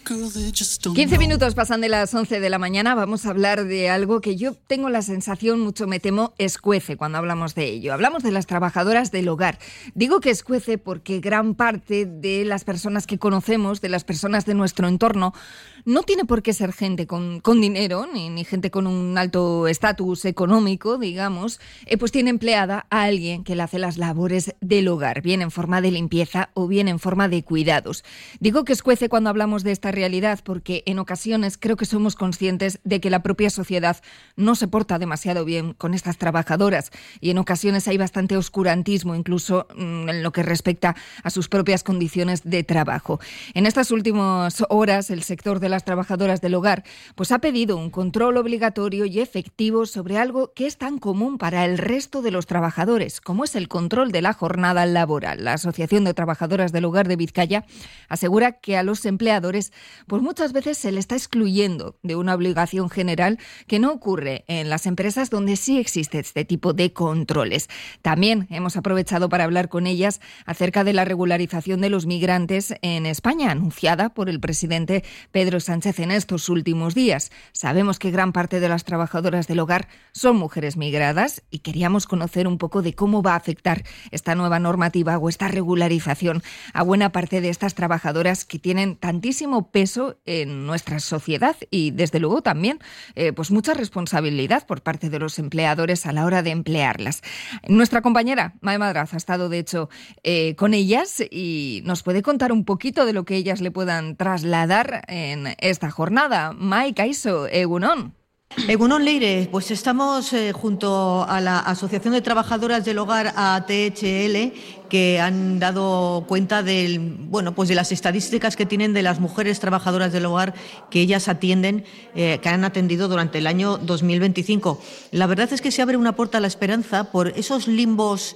15 minutos pasan de las 11 de la mañana. Vamos a hablar de algo que yo tengo la sensación, mucho me temo, escuece cuando hablamos de ello. Hablamos de las trabajadoras del hogar. Digo que escuece porque gran parte de las personas que conocemos, de las personas de nuestro entorno, no tiene por qué ser gente con dinero, ni gente con un alto estatus económico, digamos, pues tiene empleada a alguien que le hace las labores del hogar, bien en forma de limpieza o bien en forma de cuidados. Digo que escuece cuando hablamos de esta realidad porque en ocasiones creo que somos conscientes de que la propia sociedad no se porta demasiado bien con estas trabajadoras y en ocasiones hay bastante oscurantismo incluso en lo que respecta a sus propias condiciones de trabajo. En estas últimas horas el sector de las trabajadoras del hogar pues ha pedido un control obligatorio y efectivo sobre algo que es tan común para el resto de los trabajadores, como es el control de la jornada laboral. La Asociación de Trabajadoras del Hogar de Vizcaya asegura que a los empleadores pues muchas veces se le está excluyendo de una obligación general que no ocurre en las empresas donde sí existe este tipo de controles. También hemos aprovechado para hablar con ellas acerca de la regularización de los migrantes en España, anunciada por el presidente Pedro Sánchez en estos últimos días. Sabemos que gran parte de las trabajadoras del hogar son mujeres migradas y queríamos conocer un poco de cómo va a afectar esta nueva normativa o esta regularización a buena parte de estas trabajadoras que tienen tantísimo peso en nuestra sociedad y desde luego también pues mucha responsabilidad por parte de los empleadores a la hora de emplearlas. Nuestra compañera Mae Madraz ha estado de hecho con ellas y nos puede contar un poquito de lo que ellas le puedan trasladar en esta jornada. Mae, Kaixo, egunon. Egunon Leire, pues estamos junto a la Asociación de Trabajadoras del Hogar ATHL, que han dado cuenta pues de las estadísticas que tienen de las mujeres trabajadoras del hogar que ellas atienden, que han atendido durante el año 2025. La verdad es que se abre una puerta a la esperanza por esos limbos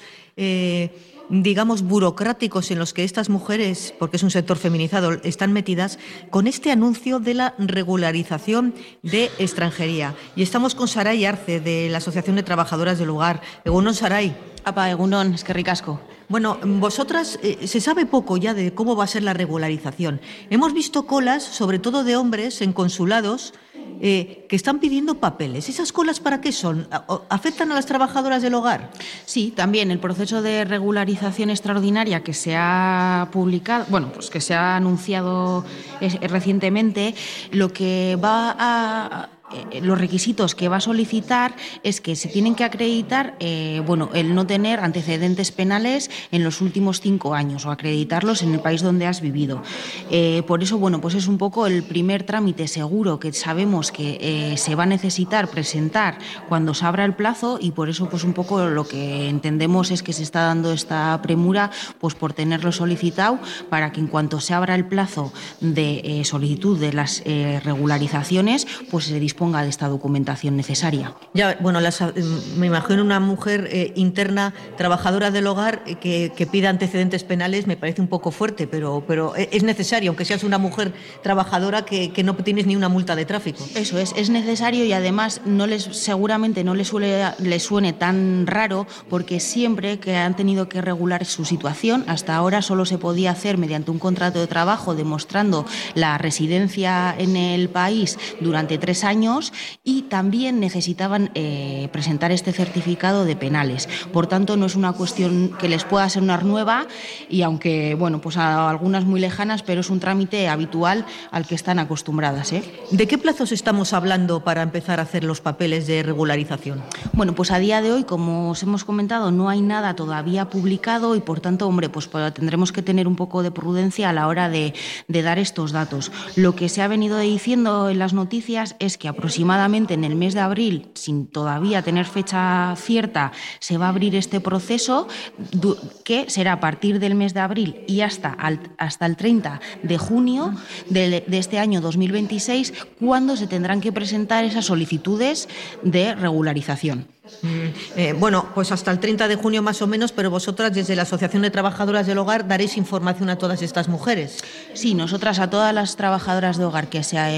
digamos, burocráticos en los que estas mujeres, porque es un sector feminizado, están metidas, con este anuncio de la regularización de extranjería. Y estamos con Saray Arce, de la Asociación de Trabajadoras del Hogar. Egunon, Saray. Apa, egunon, eskerrik asko. Bueno, vosotras, se sabe poco ya de cómo va a ser la regularización. Hemos visto colas, sobre todo de hombres, en consulados, que están pidiendo papeles. ¿Esas colas para qué son? ¿Afectan a las trabajadoras del hogar? Sí, también el proceso de regularización extraordinaria que se ha publicado, pues que se ha anunciado recientemente, lo que va a los requisitos que va a solicitar es que se tienen que acreditar el no tener antecedentes penales en los últimos 5 años o acreditarlos en el país donde has vivido. Por eso, pues es un poco el primer trámite seguro que sabemos que se va a necesitar presentar cuando se abra el plazo y por eso pues un poco lo que entendemos es que se está dando esta premura pues por tenerlo solicitado para que en cuanto se abra el plazo de solicitud de las regularizaciones pues se disponga de esta documentación necesaria. Ya, me imagino una mujer interna, trabajadora del hogar, que pida antecedentes penales, me parece un poco fuerte, pero es necesario, aunque seas una mujer trabajadora que no tienes ni una multa de tráfico. Eso es necesario y además seguramente no les suene tan raro porque siempre que han tenido que regular su situación, hasta ahora solo se podía hacer mediante un contrato de trabajo demostrando la residencia en el país durante 3 años y también necesitaban presentar este certificado de penales. Por tanto, no es una cuestión que les pueda ser una nueva y aunque, pues a algunas muy lejanas, pero es un trámite habitual al que están acostumbradas. ¿De qué plazos estamos hablando para empezar a hacer los papeles de regularización? Pues a día de hoy, como os hemos comentado, no hay nada todavía publicado y por tanto, pues tendremos que tener un poco de prudencia a la hora de dar estos datos. Lo que se ha venido diciendo en las noticias es que aproximadamente en el mes de abril, sin todavía tener fecha cierta, se va a abrir este proceso que será a partir del mes de abril y hasta el 30 de junio de este año 2026, cuando se tendrán que presentar esas solicitudes de regularización. Bueno, pues hasta el 30 de junio más o menos, pero vosotras desde la Asociación de Trabajadoras del Hogar daréis información a todas estas mujeres. Sí, nosotras a todas las trabajadoras de hogar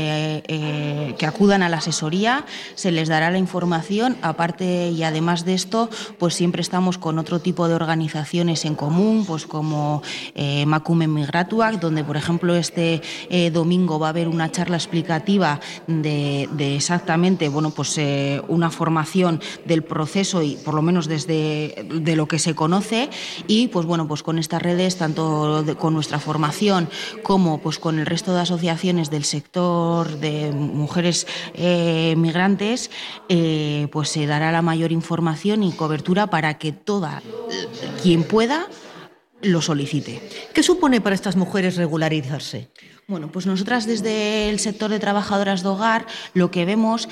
que acudan a la asesoría se les dará la información. Aparte y además de esto, pues siempre estamos con otro tipo de organizaciones en común, pues como Emakume Migratuak, donde por ejemplo este domingo va a haber una charla explicativa de exactamente, bueno, pues una formación del proceso y por lo menos desde de lo que se conoce, y pues bueno, pues con estas redes, tanto con nuestra formación como pues con el resto de asociaciones del sector de mujeres migrantes, pues se dará la mayor información y cobertura para que toda quien pueda lo solicite. ¿Qué supone para estas mujeres regularizarse? Bueno, pues nosotras desde el sector de trabajadoras de hogar lo que vemos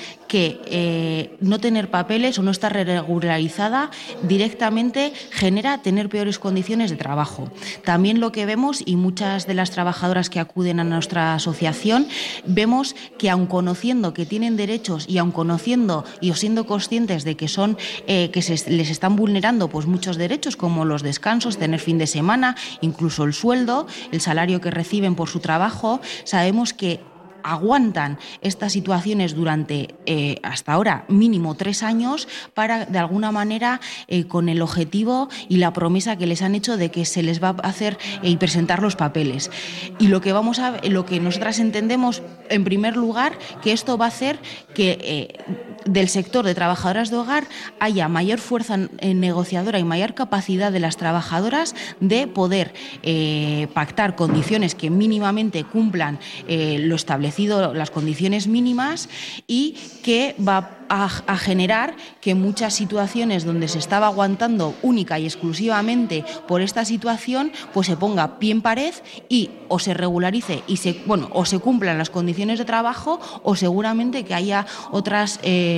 que no tener papeles o no estar regularizada directamente genera tener peores condiciones de trabajo. También lo que vemos, y muchas de las trabajadoras que acuden a nuestra asociación, vemos que aun conociendo que tienen derechos y aun conociendo y siendo conscientes de que son les están vulnerando pues muchos derechos como los descansos, tener fin de semana, incluso el sueldo, el salario que reciben por su trabajo, sabemos que aguantan estas situaciones durante hasta ahora mínimo 3 años para de alguna manera con el objetivo y la promesa que les han hecho de que se les va a hacer y presentar los papeles. Y lo que nosotras entendemos en primer lugar que esto va a hacer que del sector de trabajadoras de hogar haya mayor fuerza negociadora y mayor capacidad de las trabajadoras de poder pactar condiciones que mínimamente cumplan lo establecido, las condiciones mínimas, y que va a generar que muchas situaciones donde se estaba aguantando única y exclusivamente por esta situación, pues se ponga pie en pared y o se regularice y o se cumplan las condiciones de trabajo, o seguramente que haya otros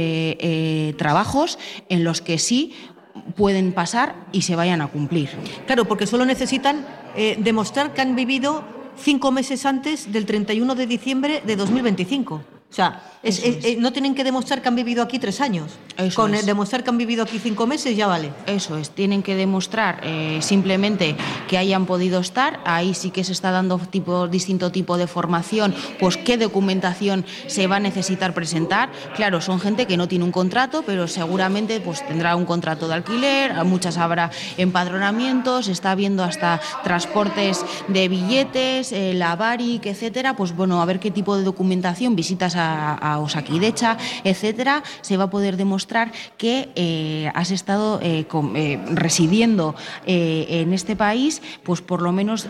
trabajos en los que sí pueden pasar y se vayan a cumplir. Claro, porque solo necesitan demostrar que han vivido 5 meses antes del 31 de diciembre de 2025. O sea, no tienen que demostrar que han vivido aquí 3 años. Con demostrar que han vivido aquí 5 meses ya vale. Eso es, tienen que demostrar simplemente que hayan podido estar. Ahí sí que se está dando distinto tipo de formación, pues qué documentación se va a necesitar presentar. Claro, son gente que no tiene un contrato, pero seguramente pues tendrá un contrato de alquiler, muchas habrá empadronamientos, está viendo hasta transportes de billetes, la Barik, etcétera. Pues bueno, a ver qué tipo de documentación, visitas a Osakidecha, etcétera, se va a poder demostrar que has estado residiendo en este país pues por lo menos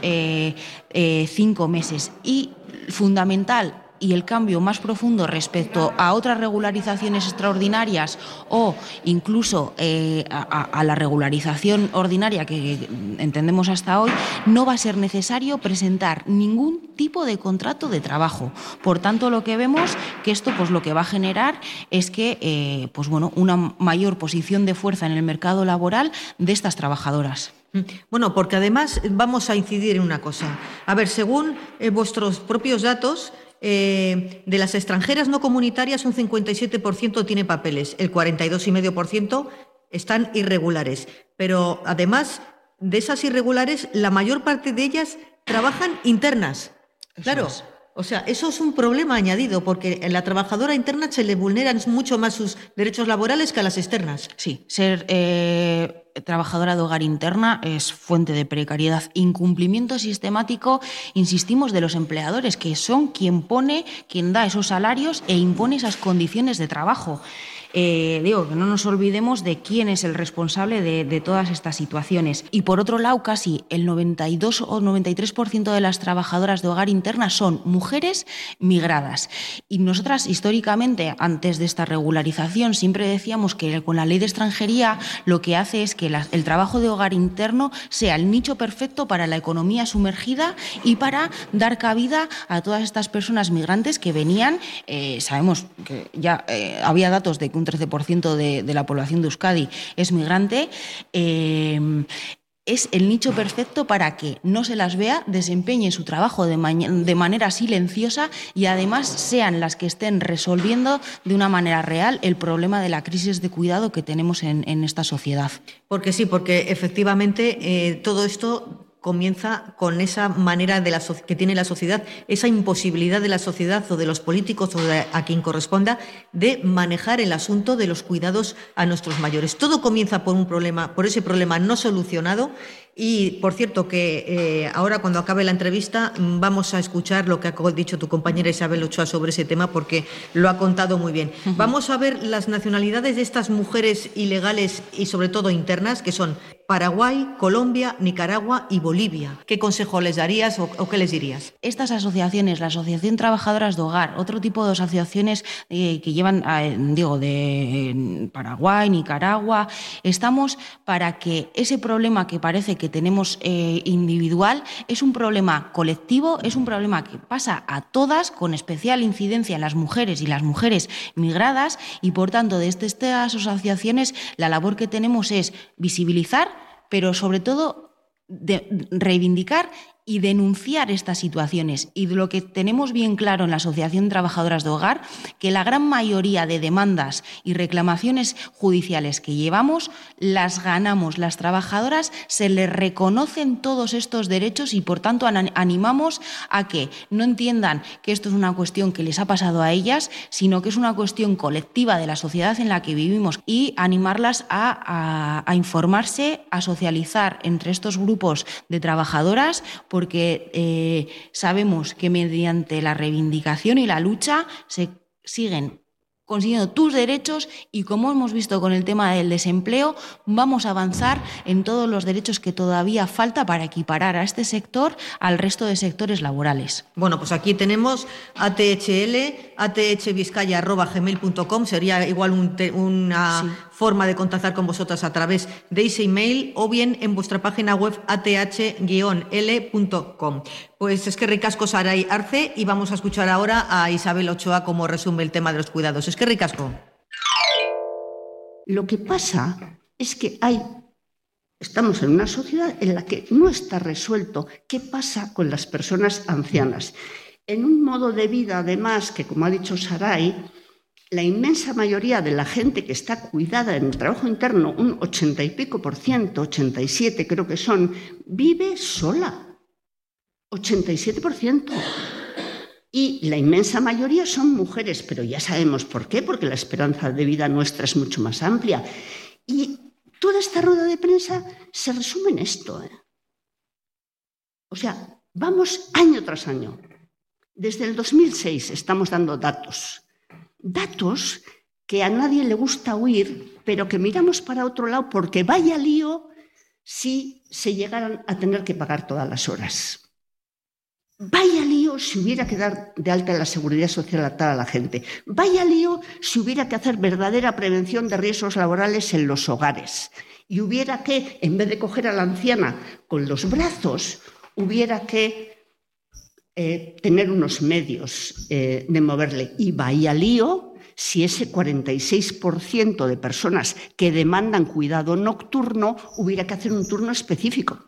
5 meses. Y fundamental, y el cambio más profundo respecto a otras regularizaciones extraordinarias o incluso a la regularización ordinaria que entendemos hasta hoy, no va a ser necesario presentar ningún tipo de contrato de trabajo. Por tanto, lo que vemos que esto pues lo que va a generar es que una mayor posición de fuerza en el mercado laboral de estas trabajadoras. Bueno, porque además vamos a incidir en una cosa. A ver, según vuestros propios datos, de las extranjeras no comunitarias un 57% tiene papeles, el 42,5% están irregulares. Pero además de esas irregulares, la mayor parte de ellas trabajan internas. Claro. O sea, eso es un problema añadido, porque a la trabajadora interna se le vulneran mucho más sus derechos laborales que a las externas. Sí, ser trabajadora de hogar interna es fuente de precariedad, incumplimiento sistemático, insistimos, de los empleadores, que son quien da esos salarios e impone esas condiciones de trabajo. Que no nos olvidemos de quién es el responsable de todas estas situaciones. Y por otro lado, casi el 92 o 93% de las trabajadoras de hogar interna son mujeres migradas. Y nosotras, históricamente, antes de esta regularización, siempre decíamos que con la ley de extranjería lo que hace es que el trabajo de hogar interno sea el nicho perfecto para la economía sumergida y para dar cabida a todas estas personas migrantes que venían. Sabemos que ya había datos de que un 13% de la población de Euskadi es migrante, es el nicho perfecto para que no se las vea, desempeñen su trabajo de manera silenciosa y además sean las que estén resolviendo de una manera real el problema de la crisis de cuidado que tenemos en esta sociedad. Porque sí, porque efectivamente todo esto comienza con esa manera que tiene la sociedad, esa imposibilidad de la sociedad o de los políticos o a quien corresponda de manejar el asunto de los cuidados a nuestros mayores. Todo comienza por ese problema no solucionado. Y, por cierto, que ahora cuando acabe la entrevista vamos a escuchar lo que ha dicho tu compañera Isabel Ochoa sobre ese tema, porque lo ha contado muy bien. Vamos a ver las nacionalidades de estas mujeres ilegales y, sobre todo, internas, que son Paraguay, Colombia, Nicaragua y Bolivia. ¿Qué consejo les darías o qué les dirías? Estas asociaciones, la Asociación Trabajadoras de Hogar, otro tipo de asociaciones que llevan, de Paraguay, Nicaragua, estamos para que ese problema que parece que tenemos individual es un problema colectivo, es un problema que pasa a todas, con especial incidencia en las mujeres y las mujeres migradas, y por tanto desde estas asociaciones la labor que tenemos es visibilizar, pero sobre todo reivindicar y denunciar estas situaciones. Y lo que tenemos bien claro en la Asociación Trabajadoras de Hogar, que la gran mayoría de demandas y reclamaciones judiciales que llevamos las ganamos. Las trabajadoras se les reconocen todos estos derechos y, por tanto, animamos a que no entiendan que esto es una cuestión que les ha pasado a ellas, sino que es una cuestión colectiva de la sociedad en la que vivimos, y animarlas a informarse, a socializar entre estos grupos de trabajadoras, porque sabemos que mediante la reivindicación y la lucha se siguen consiguiendo tus derechos, y como hemos visto con el tema del desempleo, vamos a avanzar en todos los derechos que todavía falta para equiparar a este sector al resto de sectores laborales. Bueno, pues aquí tenemos athvizcaya@gmail.com, sería igual una forma de contactar con vosotras a través de ese email, o bien en vuestra página web ath-l.com. Pues es que ricasco Saray Arce, y vamos a escuchar ahora a Isabel Ochoa como resume el tema de los cuidados. Es que ricasco. Lo que pasa es que estamos en una sociedad en la que no está resuelto qué pasa con las personas ancianas. En un modo de vida, además, que, como ha dicho Saray, la inmensa mayoría de la gente que está cuidada en el trabajo interno, un 80 y pico %, 87 creo que son, vive sola. 87%. Y la inmensa mayoría son mujeres, pero ya sabemos por qué, porque la esperanza de vida nuestra es mucho más amplia. Y toda esta rueda de prensa se resume en esto. O sea, vamos año tras año. Desde el 2006 estamos dando datos que a nadie le gusta oír, pero que miramos para otro lado porque vaya lío si se llegaran a tener que pagar todas las horas. Vaya lío si hubiera que dar de alta en la seguridad social a toda la gente. Vaya lío si hubiera que hacer verdadera prevención de riesgos laborales en los hogares. Y hubiera que, en vez de coger a la anciana con los brazos, hubiera que tener unos medios de moverle. Y vaya lío si ese 46% de personas que demandan cuidado nocturno hubiera que hacer un turno específico.